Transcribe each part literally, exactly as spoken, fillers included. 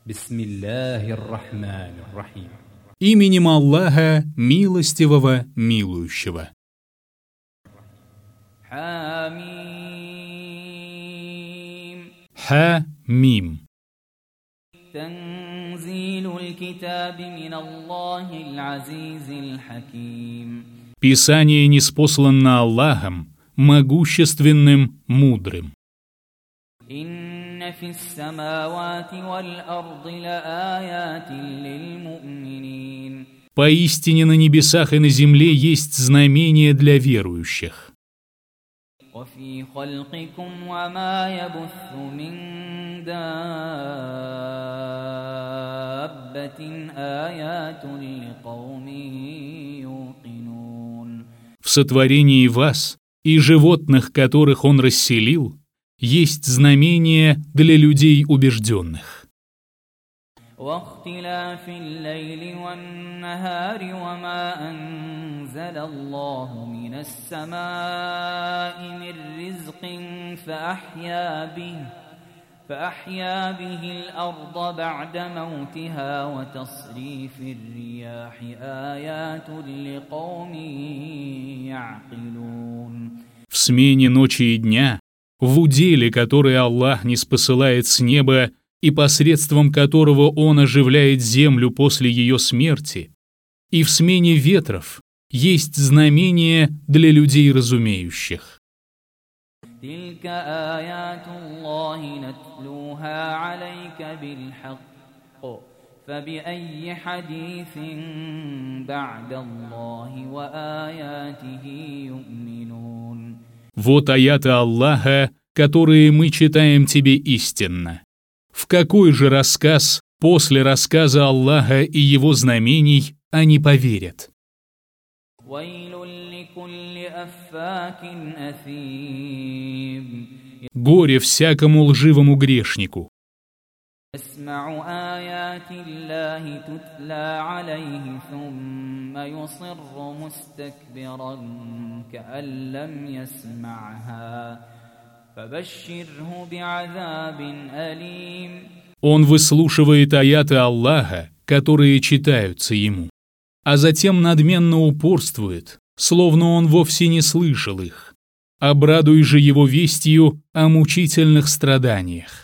Бисмиллахир-рахманир-рахим. Именем Аллаха, милостивого, милующего. Хамим. Ха-мим. Танзилуль китаби миналлахил азизил хаким. Писание ниспослано Аллахом, могущественным, мудрым. Инна фис самавати валь арди лааятин лиль му'минин. Поистине на небесах и на земле есть знамения для верующих. وفي خلقكم وما يبث من دابة آيات لقوم يوقنون. В сотворении вас и животных, которых Он расселил, есть знамения для людей убежденных. واختلاف الليل والنهار وما أنزل الله من السماء من رزق فأحيا به فأحيا به الأرض بعد موتها وتصريف الرياح آيات لقوم يعقلون. В смене ночи и дня, в уделе, который Аллах ниспосылает с неба и посредством которого Он оживляет землю после ее смерти, и в смене ветров есть знамения для людей разумеющих. تلك آيات الله نتلوها عليك بالحق فبأي حديث بعد الله وآياته يؤمنون. Вот аяты Аллаха, которые мы читаем тебе истинно. В какой же рассказ после рассказа Аллаха и его знамений они поверят? Горе всякому лживому грешнику, он выслушивает аяты Аллаха, которые читаются ему, а затем надменно упорствует, словно он вовсе не слышал их. Обрадуй же его вестью о мучительных страданиях.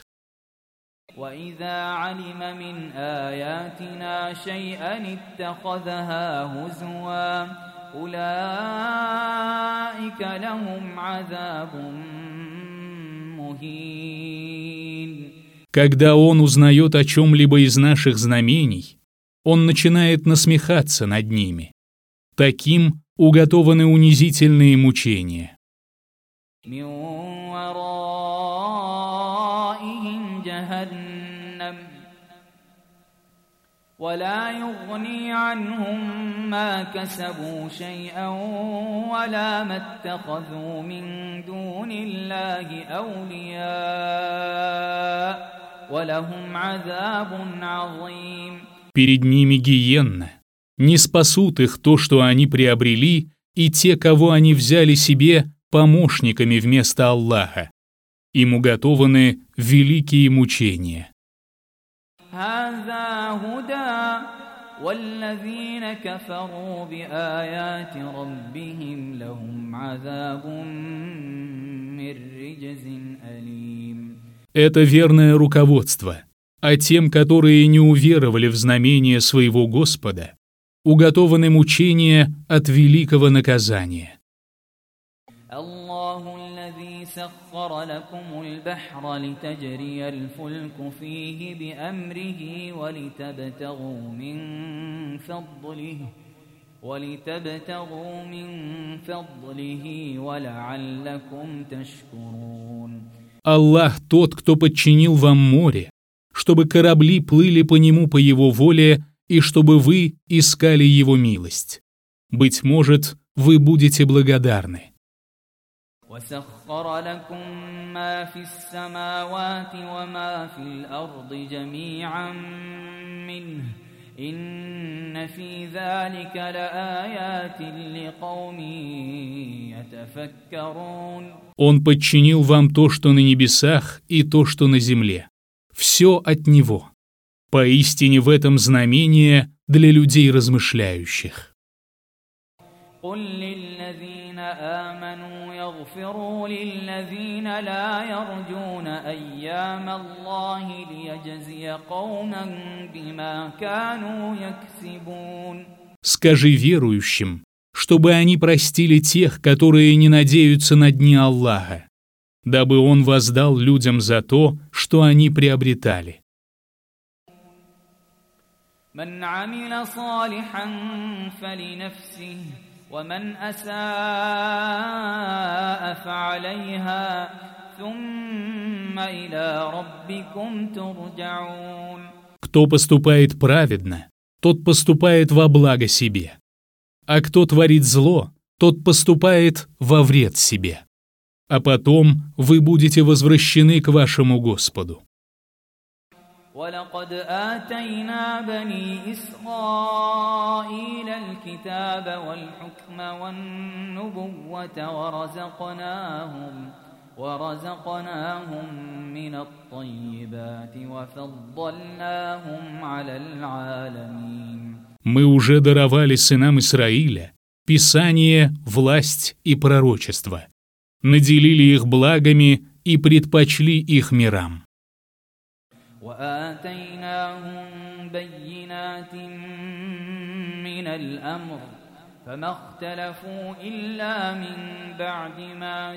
Когда он узнает о чем-либо из наших знамений, он начинает насмехаться над ними. Таким уготованы унизительные мучения. ولا يغني عنهم ما كسبوا شيئا ولا ما اتخذوا من دون الله أولياء ولهم عذاب عظيم. Перед ними гиенна. Не спасут их то, что они приобрели, и те, кого они взяли себе помощниками вместо Аллаха. Им уготованы великие мучения. هذا هدى والذين كفروا بآيات ربهم لهم عذاب من رجز أليم. Это верное руководство, а тем, которые не уверовали в знамение своего Господа, уготованы мучения от великого наказания. سخر لكم البحر لتجري الفلك فيه بأمره ولتبتغوا من فضله ولتبتغوا من فضله ولعلكم تشكرون. Аллах тот, кто подчинил вам море, чтобы корабли плыли по нему по его воле и чтобы вы искали его милость. Быть может, вы будете благодарны. وسخر لكم ما في السماوات وما في الأرض جميعا منه إن في ذلك لآيات لقوم يتفكرون. Он подчинил вам то, что на небесах, и то, что на земле. Все от Него. Поистине в этом знамение для людей размышляющих. قل للذين آمنوا يغفروا للذين لا يرجون أيام الله ليجزي قوما بما كانوا يكسبون. Скажи верующим, чтобы они простили тех, которые не надеются на дни Аллаха, дабы Он воздал людям за то, что они приобретали. من عمل صالحا فلنفسه ومن أساء فعليها ثم إلى ربكم ترجعون. Кто поступает праведно, тот поступает во благо себе, а кто творит зло, тот поступает во вред себе. А потом вы будете возвращены к вашему Господу. ولقد آتينا بني إسرائيل الكتاب والحكم والنبوة ورزقناهم ورزقناهم من الطيبات وفضلناهم على العالمين. Мы уже даровали сынам Исраиля Писание, власть и пророчество, наделили их благами и предпочли их мирам. وآتيناهم بينات من الأمر فما اختلفوا إلا من بعد ما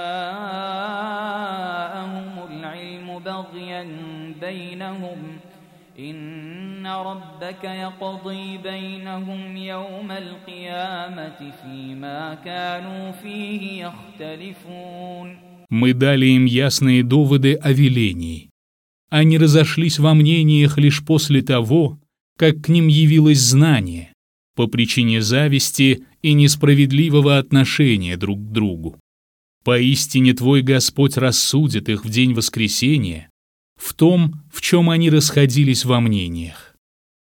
جاءهم العلم بغيا بينهم إن ربك يقضي بينهم يوم القيامة فيما كانوا فيه يختلفون. Мы дали им ясные доводы о велении. Они разошлись во мнениях лишь после того, как к ним явилось знание, по причине зависти и несправедливого отношения друг к другу. Поистине твой Господь рассудит их в день воскресения в том, в чем они расходились во мнениях.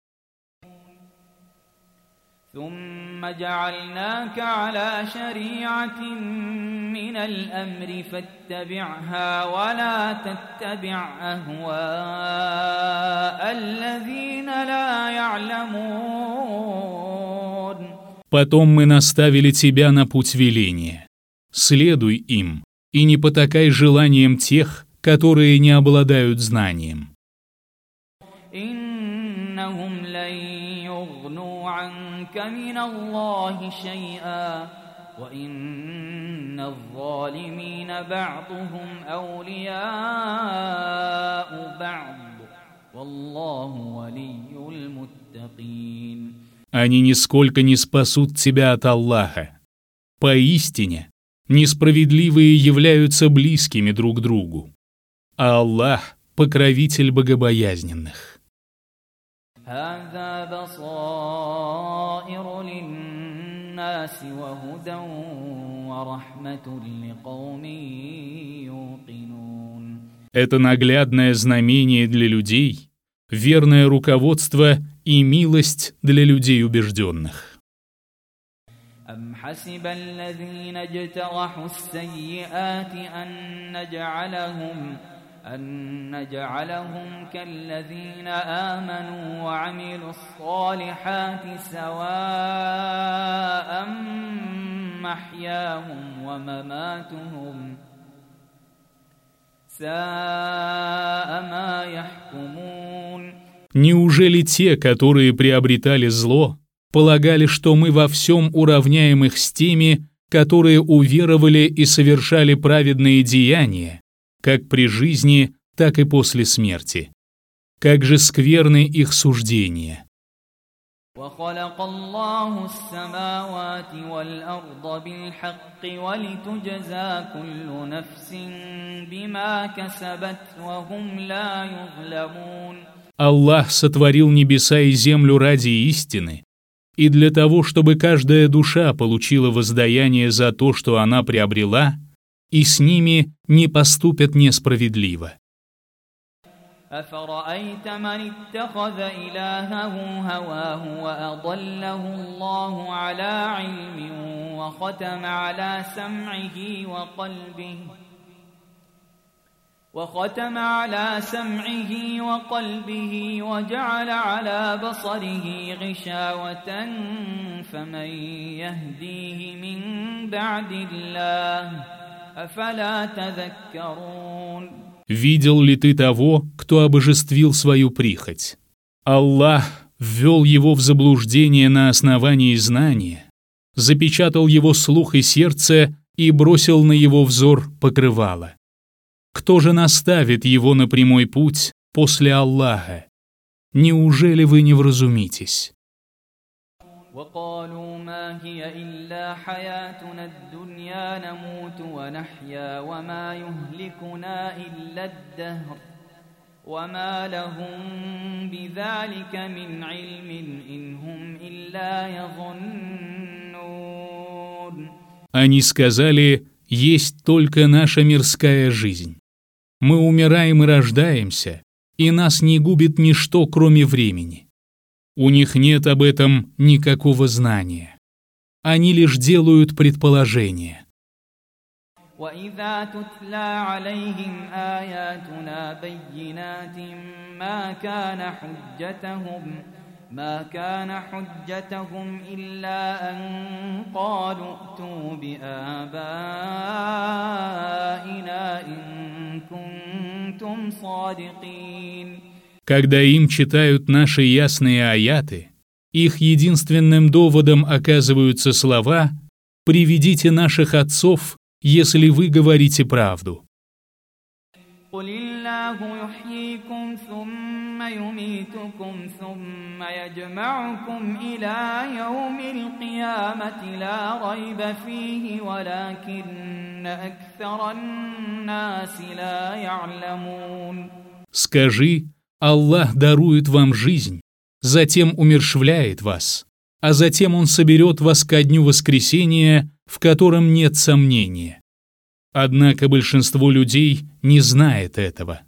ثم جعلناك على شريعة من الأمر فاتبعها ولا تتبع أهواء الذين لا يعلمون. Потом мы наставили тебя на путь веления. Следуй им, и не потакай желанием тех, которые не обладают знанием. إنهم لن يغنوا عنك من الله شيئا وإن الظالمين بعضهم أولياء بعض والله ولي المتقين. Они нисколько не спасут тебя от Аллаха. Поистине, несправедливые являются близкими друг другу, а Аллах — покровитель богобоязненных. هذا بصائر للناس وهدى ورحمة لقوم يوقنون. Это наглядное знамение для людей, верное руководство и милость для людей убежденных. أم حسب الذين اجترحوا السيئات أن نجعلهم أن نجعلهم كالذين آمنوا وعملوا الصالحات سواء محياهم ومماتهم ساء ما يحكمون. Неужели те, которые приобретали зло, полагали, что мы во всем уравняем их с теми, которые уверовали и совершали праведные деяния, как при жизни, так и после смерти? Как же скверны их суждения! وخلق الله السماوات والأرض بالحق ولتجزى كل نفس بما كسبت وهم لا يظلمون. Аллах сотворил небеса и землю ради истины, и для того, чтобы каждая душа получила воздаяние за то, что она приобрела, и с ними не поступят несправедливо. أفرأيت من اتخذ إلهه هواه وأضله الله على علم وختم على سمعه وقلبه وختم على سمعه وقلبه وجعل على بصره غشاوة فمن يهديه من بعد الله أفلا تذكرون. Видел ли ты того, кто обожествил свою прихоть? Аллах ввел его в заблуждение на основании знания, запечатал его слух и сердце и бросил на его взор покрывало. Кто же наставит его на прямой путь после Аллаха? Неужели вы не вразумитесь? وقالوا ما هي إلا حياتنا الدنيا نموت ونحيا وما يهلكنا إلا الدهر وما لهم بذلك من علم إن هم إلا يظنون. Они сказали: есть только наша мирская жизнь. Мы умираем и рождаемся, и нас не губит ничто, кроме времени. У них нет об этом никакого знания. Они лишь делают предположения. وَإِذَا تُتْلَى عَلَيْهِمْ آيَاتُنَا بَيِّنَاتٍ مَا كَانَ حُجَّتَهُمْ ما كان حجتهم إلا أن قالوا ائتوا بآبائنا إن كنتم صادقين. Когда им читают наши ясные аяты, их единственным доводом оказываются слова «Приведите наших отцов, если вы говорите правду». قل الله يحييكم ثم يميتكم ثم يجمعكم إلى يوم القيامة لا ريب فيه ولكن أكثر الناس لا يعلمون. Скажи: Аллах дарует вам жизнь, затем умерщвляет вас, а затем Он соберет вас ко дню воскресения, в котором нет сомнения. Однако большинство людей не знает этого.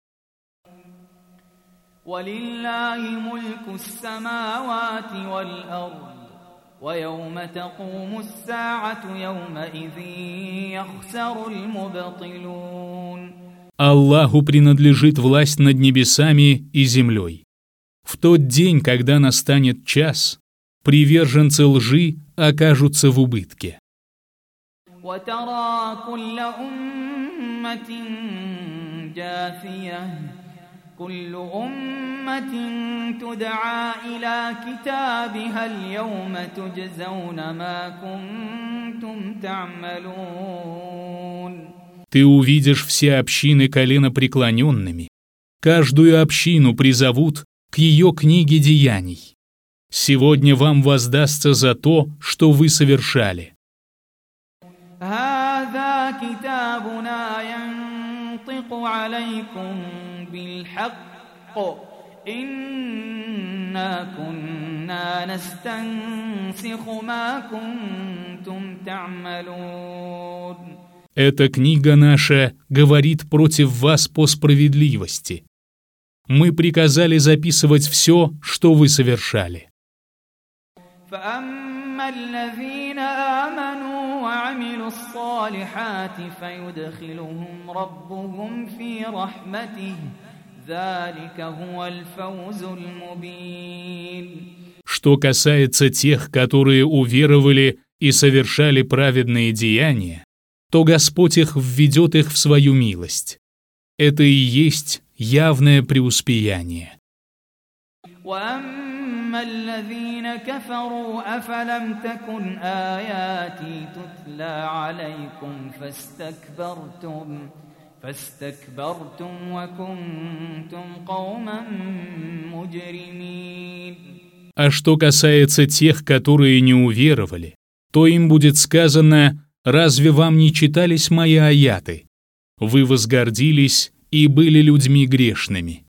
وَلِلَّهِ مُلْكُ السَّمَاوَاتِ وَالْأَرْضِ وَيَوْمَ تَقُومُ السَّاعَةُ يَوْمَئِذٍ يَخْسَرُ الْمُبْطِلُونَ. Аллаху принадлежит власть над небесами и землей. В тот день, когда настанет час, приверженцы лжи окажутся в убытке. وترى كل أمة جاثية كل أمة تدعى إلى كتابها اليوم تجزون ما كنتم تعملون. Ты увидишь все общины коленопреклоненными. Каждую общину призовут к ее книге деяний. Сегодня вам воздастся за то, что вы совершали. هذا كتابنا ينطق عليكم بالحق إنا كنا نستنسخ ما كنتم تعملون. Эта книга наша говорит против вас по справедливости. Мы приказали записывать все, что вы совершали. فأما الذين آمنوا وعملوا الصالحات فيدخلهم ربهم في رحمته ذلك هو الفوز المبين. Что касается тех, которые уверовали и совершали праведные деяния, то Господь их введет их в свою милость. Это и есть явное преуспеяние. وأما الذين كفروا أفلم تكن آياتي تتلى عليكم فاستكبرتم فاستكبرتم وكنتم قوما مجرمين. А что касается тех, которые не уверовали, то им будет сказано: разве вам не читались мои аяты? Вы возгордились и были людьми грешными.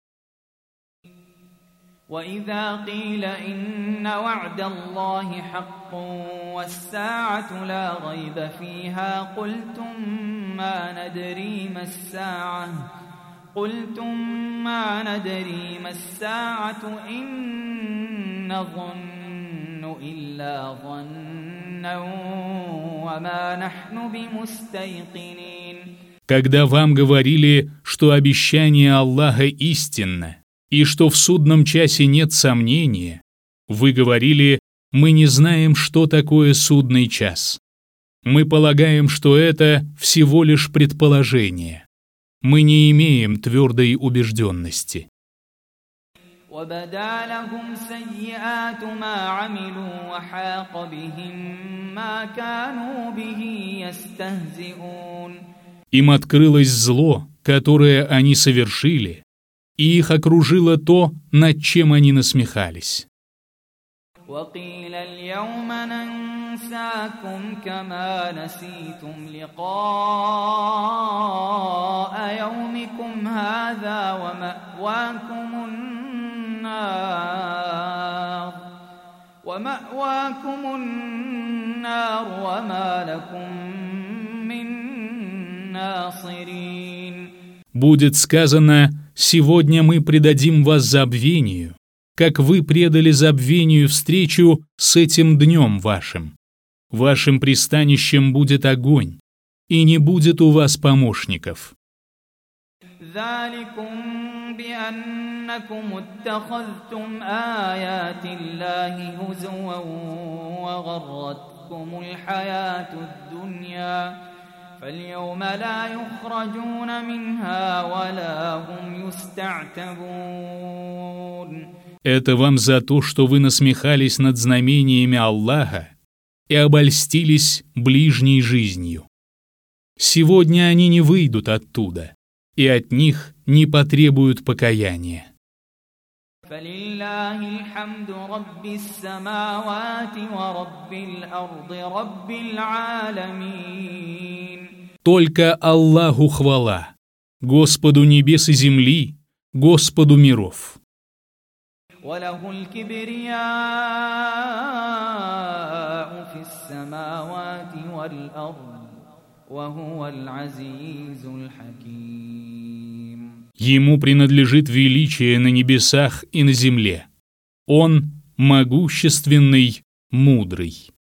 وإذا قيل إن وعد الله حق والساعة لا ريب فيها قلتم ما ندري ما الساعة قلتم ما ندري ما الساعة إن نظن إلا ظنا وما نحن بمستيقنين. Когда вам говорили, что обещание Аллаха истинно, и что в судном часе нет сомнения, вы говорили: мы не знаем, что такое судный час. Мы полагаем, что это всего лишь предположение. Мы не имеем твердой убежденности. وَبَدَا لَهُمْ سَيِّئَاتُ مَا عَمِلُوا وَحَاقَ بِهِم مَّا كَانُوا بِهِ يَسْتَهْزِئُونَ. Им открылось зло, которое они совершили, и их окружило то, над чем они насмехались. وَقِيلَ الْيَوْمَ نَنسَاكُمْ كَمَا نَسِيتُمْ لِقَاءَ يَوْمِكُمْ هَٰذَا وَمَأْوَاكُمُ النَّارُ وَمَأْوَاكُمُ النَّارُ وَمَا لَكُم مِّن نَّاصِرِينَ. Будет сказано: сегодня мы предадим вас забвению, как вы предали забвению встречу с этим днем вашим. Вашим пристанищем будет огонь, и не будет у вас помощников. ذَلِكُمْ بِأَنَّكُمُ اتَّخَذْتُمْ آيَاتِ اللَّهِ هُزُوًا وَغَرَّتْكُمُ الْحَيَاةُ الدُّنْيَا فَالْيَوْمَ لَا يُخْرَجُونَ مِنْهَا وَلَا هُمْ يُسْتَعْتَبُونَ. Это вам за то, что вы насмехались над знамениями Аллаха и обольстились ближней жизнью. Сегодня они не выйдут оттуда, и от них не потребуют покаяния. فَلِلَّهِ الْحَمْدُ رَبِّ السَّمَاوَاتِ وَرَبِّ الْأَرْضِ رَبِّ الْعَالَمِينَ. Только Аллаху хвала, Господу небес и земли, Господу миров. وَلَهُ الْكِبْرِيَاءُ فِي السَّمَاوَاتِ وَالْأَرْضِ وَهُوَ الْعَزِيزُ الْحَكِيمُ. Ему принадлежит величие на небесах и на земле. Он могущественный, мудрый.